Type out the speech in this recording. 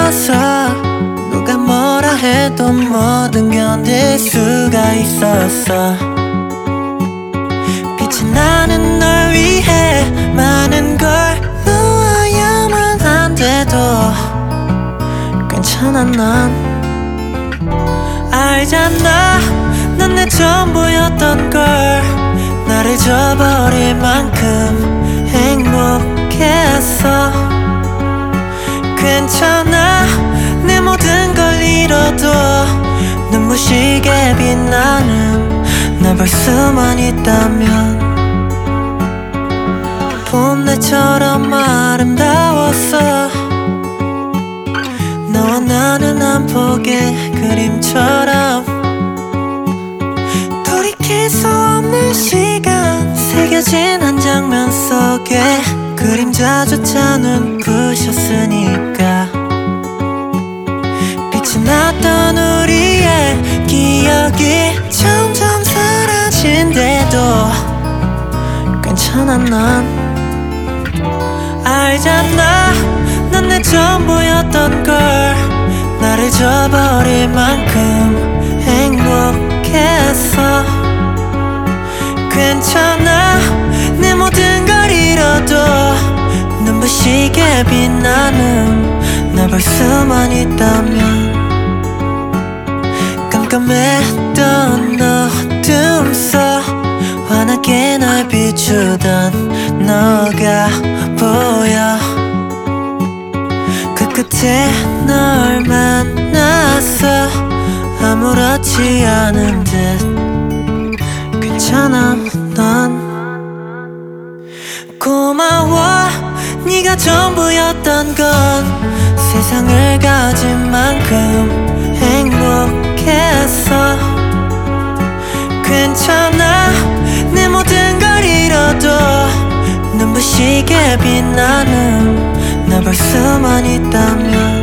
있어서 누가 뭐라 해도 뭐든 견딜 수가 있었어. 빛이 나는 널 위해 많은 걸 놓아야만 한데도 괜찮아. 난 알잖아, 넌 내 전부였던 걸. 나를 저버릴 만큼 행복했어. 괜찮아, 내 모든 걸 잃어도 눈부시게 빛나는 널 볼 수만 있다면. 봄날처럼 아름다웠어. 너와 나는 한 폭의 그림처럼 돌이킬 수 없는 시간 새겨진 한 장면 속에 그림자조차 눈부셨으니까. 빛이 났던 우리의 기억이 점점 사라진대도 괜찮아. 난 알잖아, 넌 내 전부였던 걸. 나를 저버릴 만큼 행복했어. 괜찮아, 내 모든 걸 잃어도 눈부시게 빛나는 널 볼 수만 있다면. 깜깜했던 어둠 속 환하게 날 비추던 너가 보여. 그 끝에 널 만났어. 아무렇지 않은 듯 괜찮아. 넌 고마워. 네가 전부였던 건 세상을 가진 만큼 행복했어. 괜찮아, 내 모든 걸 잃어도 눈부시게 빛나는 널 볼 수만 있다면.